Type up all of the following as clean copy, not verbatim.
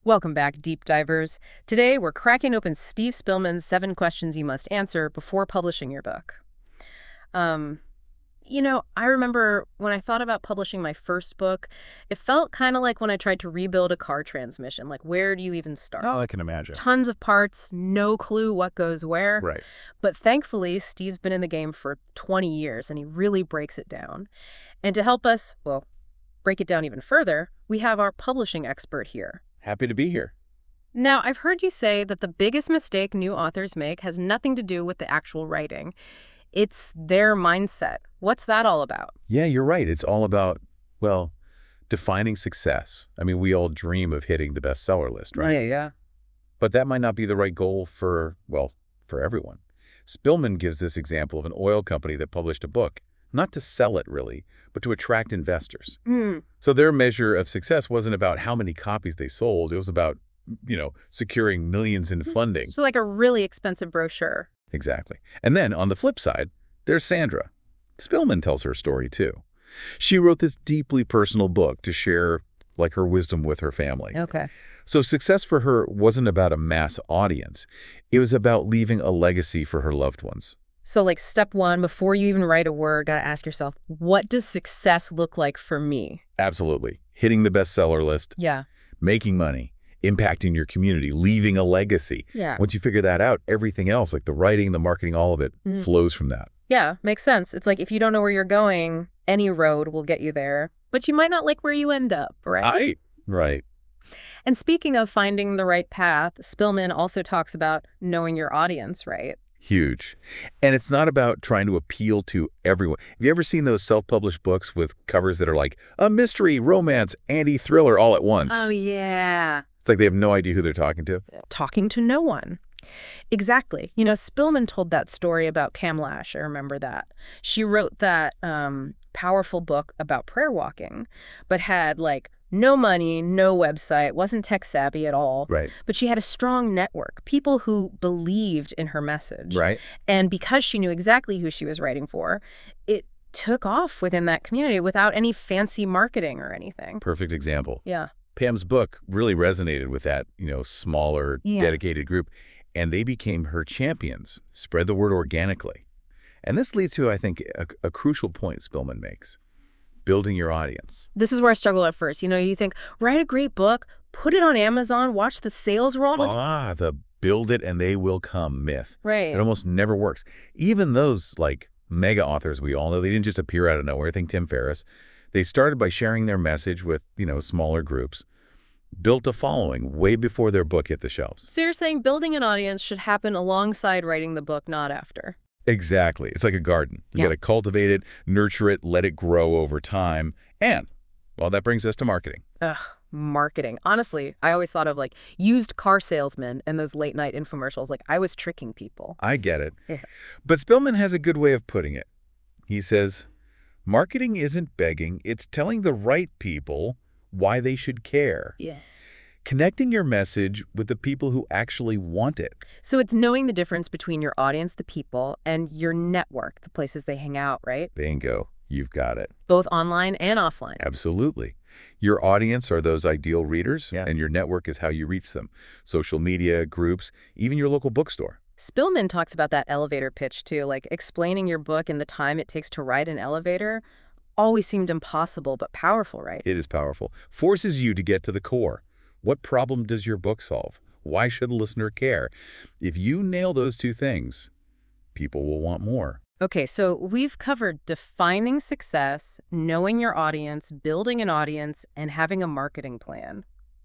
Welcome back, deep divers. Today, we're cracking open Steve Spillman's 7 questions you must answer before publishing your book. Um, I remember when I thought about publishing my first book, it felt kind of like when I tried to rebuild a car transmission. Like, where do you even start? Oh, I can imagine. Tons of parts, no clue what goes where. Right. But thankfully, Steve's been in the game for 20 years and he really breaks it down. And to help us, well, break it down even further, we have our publishing expert here. Happy to be here. Now, I've heard you say that the biggest mistake new authors make has nothing to do with the actual writing. It's their mindset. What's that all about? Yeah, you're right. It's all about, well, defining success. I mean, we all dream of hitting the bestseller list, right? Yeah. But that might not be the right goal for, well, for everyone. Spillman gives this example of an oil company that published a book, not to sell it really, but to attract investors. So their measure of success wasn't about how many copies they sold. It was about, securing millions in funding. So like a really expensive brochure. Exactly. And then on the flip side, there's Sandra. Spillman tells her story too. She wrote this deeply personal book to share like her wisdom with her family. Okay. So success for her wasn't about a mass audience. It was about leaving a legacy for her loved ones. So like step one, before you even write a word, got to ask yourself, what does success look like for me? Absolutely. Hitting the bestseller list, Yeah. making money, impacting your community, leaving a legacy. Yeah. Once you figure that out, everything else, like the writing, the marketing, all of it, flows from that. Yeah, makes sense. It's like if you don't know where you're going, any road will get you there, but you might not like where you end up, right? Right. And speaking of finding the right path, Spillman also talks about knowing your audience, right? Huge. And it's not about trying to appeal to everyone. Have you ever seen those self-published books with covers that are like a mystery, romance, anti-thriller all at once? Oh, yeah. It's like they have no idea who they're talking to. Talking to no one. Exactly. Spillman told that story about Cam Lash. I remember that. She wrote that powerful book about prayer walking, but had like no money, no website, wasn't tech savvy at all. Right. But she had a strong network, people who believed in her message. Right. And because she knew exactly who she was writing for, it took off within that community without any fancy marketing or anything. Perfect example. Yeah. Pam's book really resonated with that, smaller, dedicated group. And they became her champions, spread the word organically. And this leads to, I think, a crucial point Spillman makes. Building your audience. This is where I struggle at first. You think, write a great book, put it on Amazon, watch the sales roll. The build it and they will come myth. Right. It almost never works. Even those, like, mega authors we all know, they didn't just appear out of nowhere. Think Tim Ferriss. They started by sharing their message with, smaller groups, built a following way before their book hit the shelves. So you're saying building an audience should happen alongside writing the book, not after. Exactly. It's like a garden. You Yeah. got to cultivate it, nurture it, let it grow over time. And, well, that brings us to marketing. Ugh, marketing. Honestly, I always thought of like used car salesmen and those late night infomercials. Like I was tricking people. I get it. Yeah. But Spillman has a good way of putting it. He says, marketing isn't begging, it's telling the right people why they should care. Yeah. Connecting your message with the people who actually want it. So it's knowing the difference between your audience, the people, and your network, the places they hang out, right? Bingo. You've got it. Both online and offline. Absolutely. Your audience are those ideal readers, Yeah. and your network is how you reach them. Social media, groups, even your local bookstore. Spillman talks about that elevator pitch too, like explaining your book and the time it takes to ride an elevator always seemed impossible but powerful, right? It is powerful. Forces you to get to the core. What problem does your book solve? Why should the listener care? If you nail those two things, people will want more. Okay, so we've covered defining success, knowing your audience, building an audience, and having a marketing plan.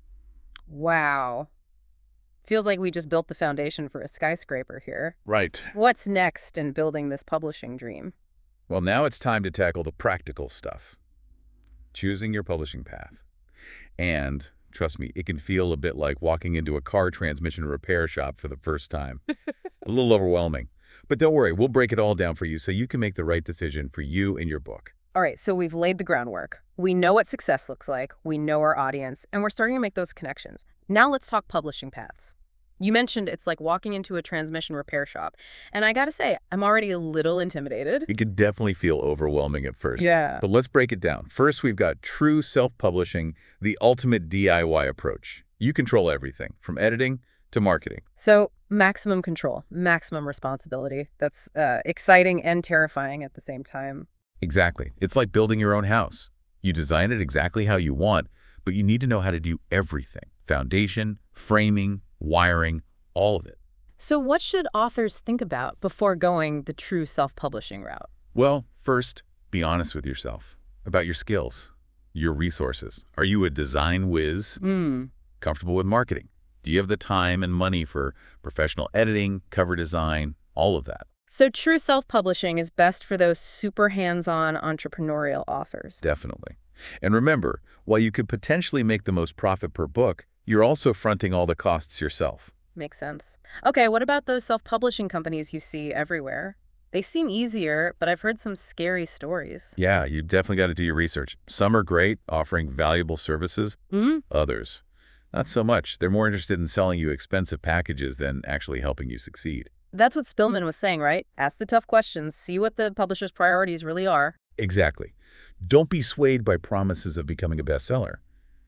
Wow. Feels like we just built the foundation for a skyscraper here. Right. What's next in building this publishing dream? Well, now it's time to tackle the practical stuff. Choosing your publishing path. And trust me, it can feel a bit like walking into a car transmission repair shop for the first time. A little overwhelming. But don't worry, we'll break it all down for you so you can make the right decision for you and your book. All right, so we've laid the groundwork. We know what success looks like, we know our audience, and we're starting to make those connections. Now let's talk publishing paths. You mentioned it's like walking into a transmission repair shop. And I gotta say, I'm already a little intimidated. It could definitely feel overwhelming at first. Yeah. But let's break it down. First, we've got true self-publishing, the ultimate DIY approach. You control everything, from editing to marketing. So maximum control, maximum responsibility. That's exciting and terrifying at the same time. Exactly. It's like building your own house. You design it exactly how you want, but you need to know how to do everything. Foundation, framing, wiring, all of it. So what should authors think about before going the true self-publishing route? Well, first, be honest with yourself about your skills, your resources. Are you a design whiz? Comfortable with marketing? Do you have the time and money for professional editing, cover design, all of that? So true self-publishing is best for those super hands-on entrepreneurial authors. Definitely. And remember, while you could potentially make the most profit per book, you're also fronting all the costs yourself. Makes sense. Okay, what about those self-publishing companies you see everywhere? They seem easier, but I've heard some scary stories. Yeah, you definitely got to do your research. Some are great, offering valuable services. Others, not so much. They're more interested in selling you expensive packages than actually helping you succeed. That's what Spillman was saying, right? Ask the tough questions, see what the publisher's priorities really are. Exactly. Don't be swayed by promises of becoming a bestseller.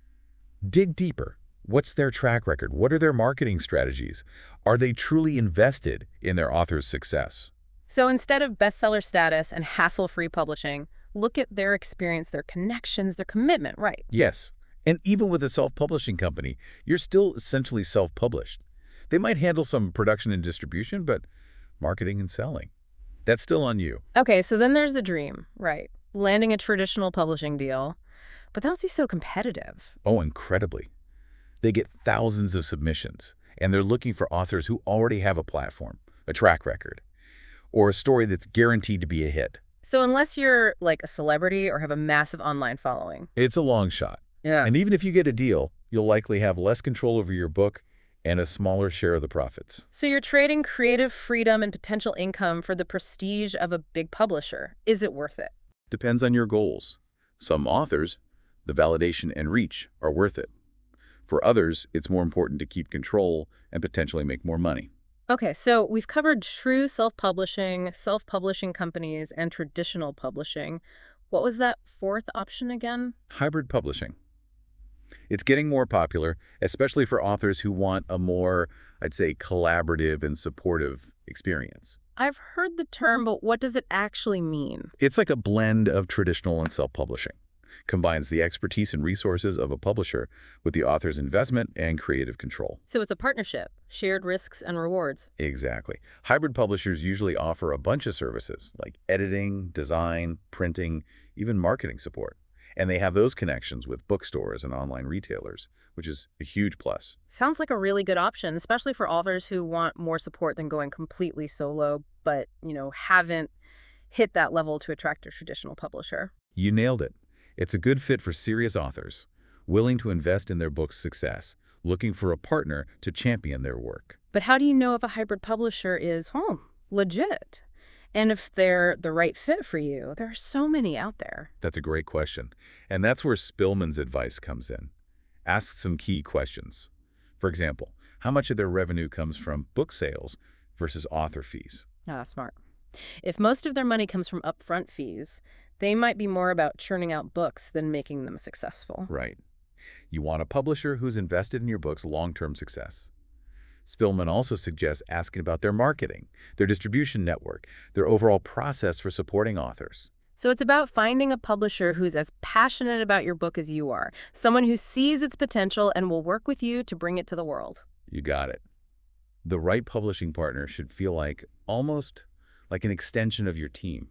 Dig deeper. What's their track record? What are their marketing strategies? Are they truly invested in their author's success? So instead of bestseller status and hassle-free publishing, look at their experience, their connections, their commitment, right? Yes. And even with a self-publishing company, you're still essentially self-published. They might handle some production and distribution, but marketing and selling, that's still on you. Okay, so then there's the dream, right? Landing a traditional publishing deal. But that must be so competitive. Oh, incredibly. They get thousands of submissions, and they're looking for authors who already have a platform, a track record, or a story that's guaranteed to be a hit. So unless you're like a celebrity or have a massive online following. It's a long shot. Yeah. And even if you get a deal, you'll likely have less control over your book and a smaller share of the profits. So you're trading creative freedom and potential income for the prestige of a big publisher. Is it worth it? Depends on your goals. Some authors, the validation and reach are worth it. For others, it's more important to keep control and potentially make more money. Okay, so we've covered true self-publishing, self-publishing companies, and traditional publishing. What was that fourth option again? Hybrid publishing. It's getting more popular, especially for authors who want a more, I'd say, collaborative and supportive experience. I've heard the term, but what does it actually mean? It's like a blend of traditional and self-publishing. Combines the expertise and resources of a publisher with the author's investment and creative control. So it's a partnership, shared risks and rewards. Exactly. Hybrid publishers usually offer a bunch of services like editing, design, printing, even marketing support. And they have those connections with bookstores and online retailers, which is a huge plus. Sounds like a really good option, especially for authors who want more support than going completely solo, but, haven't hit that level to attract a traditional publisher. You nailed it. It's a good fit for serious authors, willing to invest in their book's success, looking for a partner to champion their work. But how do you know if a hybrid publisher is, legit? And if they're the right fit for you? There are so many out there. That's a great question. And that's where Spillman's advice comes in. Ask some key questions. For example, how much of their revenue comes from book sales versus author fees? Ah, smart. If most of their money comes from upfront fees, they might be more about churning out books than making them successful. Right. You want a publisher who's invested in your book's long-term success. Spillman also suggests asking about their marketing, their distribution network, their overall process for supporting authors. So it's about finding a publisher who's as passionate about your book as you are, someone who sees its potential and will work with you to bring it to the world. You got it. The right publishing partner should feel almost like an extension of your team,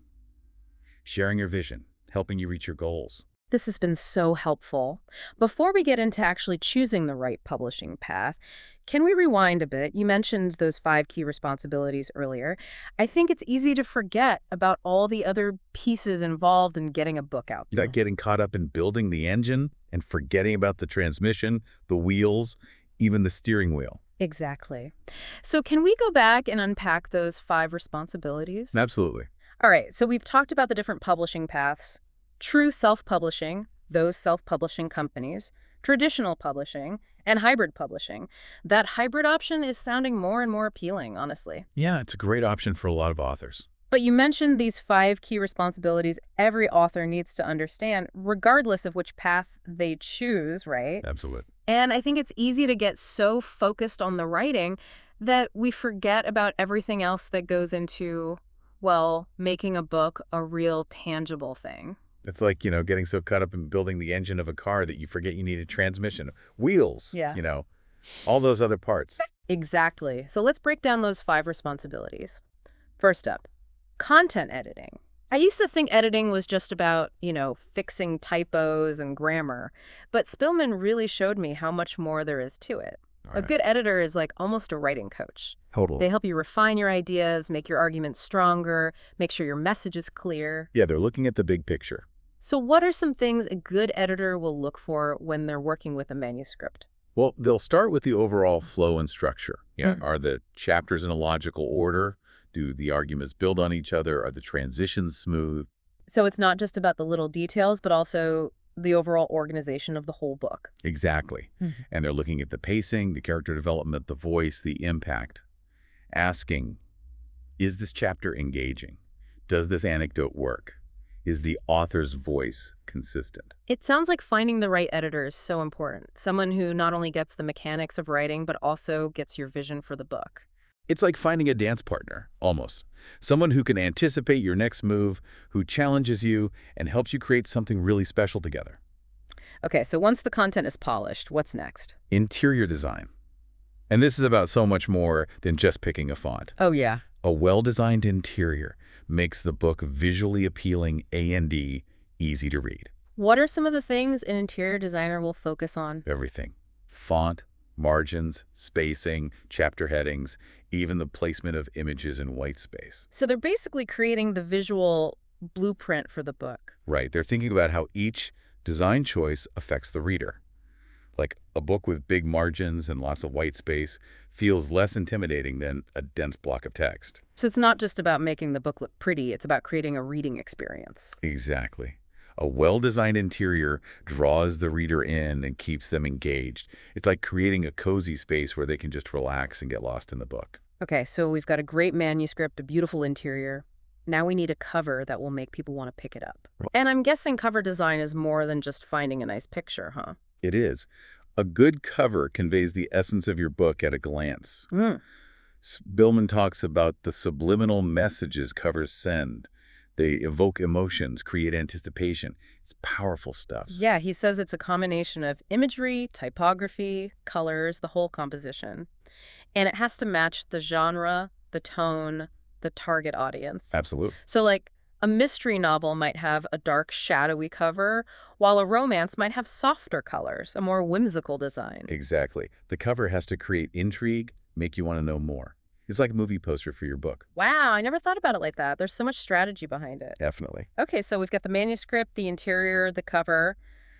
sharing your vision, helping you reach your goals. This has been so helpful. Before we get into actually choosing the right publishing path, can we rewind a bit? You mentioned those 5 key responsibilities earlier. I think it's easy to forget about all the other pieces involved in getting a book out there. That getting caught up in building the engine and forgetting about the transmission, the wheels, even the steering wheel. Exactly. So can we go back and unpack those 5 responsibilities? Absolutely. All right, so we've talked about the different publishing paths: true self-publishing, those self-publishing companies, traditional publishing, and hybrid publishing. That hybrid option is sounding more and more appealing, honestly. Yeah, it's a great option for a lot of authors. But you mentioned these 5 key responsibilities every author needs to understand, regardless of which path they choose, right? Absolutely. And I think it's easy to get so focused on the writing that we forget about everything else that goes into, well, making a book a real tangible thing. It's like, getting so caught up in building the engine of a car that you forget you need a transmission, wheels, Yeah. all those other parts. Exactly. So let's break down those 5 responsibilities. First up, content editing. I used to think editing was just about, fixing typos and grammar, but Spillman really showed me how much more there is to it. All A right. good editor is like almost a writing coach. Totally. They help you refine your ideas, make your arguments stronger, make sure your message is clear. Yeah, they're looking at the big picture. So what are some things a good editor will look for when they're working with a manuscript? Well, they'll start with the overall flow and structure. Yeah, Mm. are the chapters in a logical order? Do the arguments build on each other? Are the transitions smooth? So it's not just about the little details, but also the overall organization of the whole book. Exactly. Mhm. And they're looking at the pacing, the character development, the voice, the impact. Asking, is this chapter engaging? Does this anecdote work? Is the author's voice consistent? It sounds like finding the right editor is so important. Someone who not only gets the mechanics of writing, but also gets your vision for the book. It's like finding a dance partner, almost. Someone who can anticipate your next move, who challenges you, and helps you create something really special together. Okay, so once the content is polished, what's next? Interior design. And this is about so much more than just picking a font. Oh, yeah. A well-designed interior makes the book visually appealing and easy to read. What are some of the things an interior designer will focus on? Everything. Font, margins, spacing, chapter headings, even the placement of images in white space. So they're basically creating the visual blueprint for the book. Right, they're thinking about how each design choice affects the reader. Like a book with big margins and lots of white space feels less intimidating than a dense block of text. So it's not just about making the book look pretty, it's about creating a reading experience. Exactly. A well-designed interior draws the reader in and keeps them engaged. It's like creating a cozy space where they can just relax and get lost in the book. Okay, so we've got a great manuscript, a beautiful interior. Now we need a cover that will make people want to pick it up. Right. And I'm guessing cover design is more than just finding a nice picture, huh? It is. A good cover conveys the essence of your book at a glance. Mm. Billman talks about the subliminal messages covers send. They evoke emotions, create anticipation. It's powerful stuff. Yeah, he says it's a combination of imagery, typography, colors, the whole composition. And it has to match the genre, the tone, the target audience. Absolutely. So like a mystery novel might have a dark, shadowy cover, while a romance might have softer colors, a more whimsical design. Exactly. The cover has to create intrigue, make you want to know more. It's like a movie poster for your book. Wow, I never thought about it like that. There's so much strategy behind it. Definitely. Okay, so we've got the manuscript, the interior, the cover.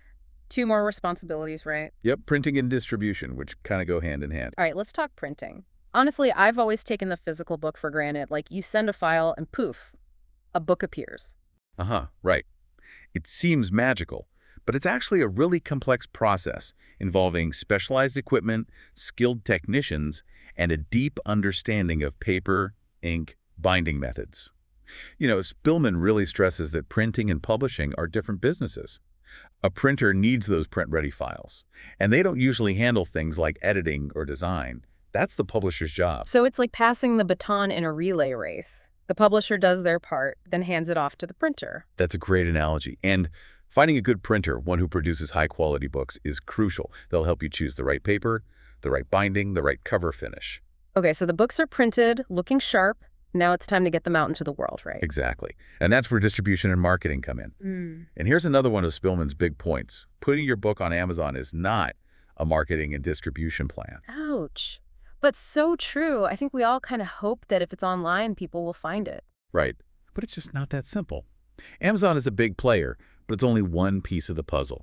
2 more responsibilities, right? Yep, printing and distribution, which kind of go hand in hand. All right, let's talk printing. Honestly, I've always taken the physical book for granted. Like, you send a file and poof, a book appears. Right. It seems magical, but it's actually a really complex process involving specialized equipment, skilled technicians, and a deep understanding of paper, ink, binding methods. Spillman really stresses that printing and publishing are different businesses. A printer needs those print-ready files, and they don't usually handle things like editing or design. That's the publisher's job. So it's like passing the baton in a relay race. The publisher does their part, then hands it off to the printer. That's a great analogy. And finding a good printer, one who produces high-quality books, is crucial. They'll help you choose the right paper, the right binding, the right cover finish. Okay, so the books are printed, looking sharp. Now it's time to get them out into the world, right? Exactly. And that's where distribution and marketing come in. And here's another one of Spillman's big points. Putting your book on Amazon is not a marketing and distribution plan. Ouch. But so true. I think we all kind of hope that if it's online, people will find it. Right. But it's just not that simple. Amazon is a big player, but it's only one piece of the puzzle.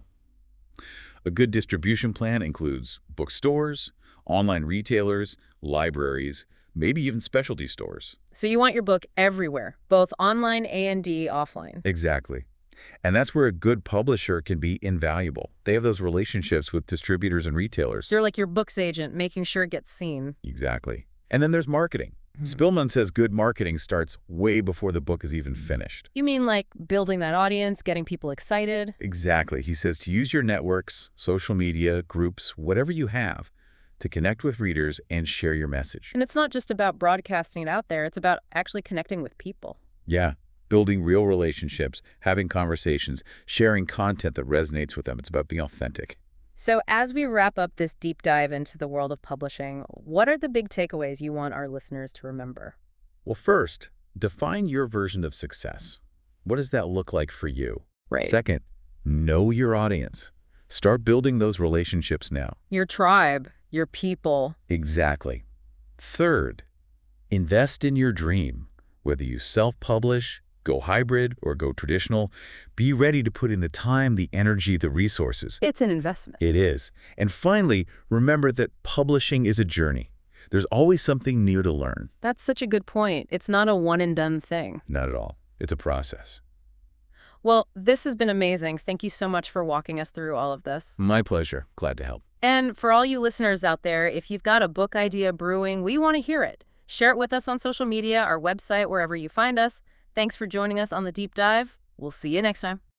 A good distribution plan includes bookstores, online retailers, libraries, maybe even specialty stores. So you want your book everywhere, both online and offline. Exactly. And that's where a good publisher can be invaluable. They have those relationships with distributors and retailers. They're like your book's agent, making sure it gets seen. Exactly. And then there's marketing. Mhm. Spillman says good marketing starts way before the book is even finished. You mean like building that audience, getting people excited? Exactly. He says to use your networks, social media, groups, whatever you have, to connect with readers and share your message. And it's not just about broadcasting it out there, it's about actually connecting with people. Yeah. Building real relationships, having conversations, sharing content that resonates with them. It's about being authentic. So as we wrap up this deep dive into the world of publishing, what are the big takeaways you want our listeners to remember? Well, first, define your version of success. What does that look like for you? Right. Second, know your audience. Start building those relationships now. Your tribe, your people. Exactly. Third, invest in your dream. Whether you self-publish, go hybrid, or go traditional, be ready to put in the time, the energy, the resources. It's an investment. It is. And finally, remember that publishing is a journey. There's always something new to learn. That's such a good point. It's not a one-and-done thing. Not at all. It's a process. Well, this has been amazing. Thank you so much for walking us through all of this. My pleasure. Glad to help. And for all you listeners out there, if you've got a book idea brewing, we want to hear it. Share it with us on social media, our website, wherever you find us. Thanks for joining us on The Deep Dive. We'll see you next time.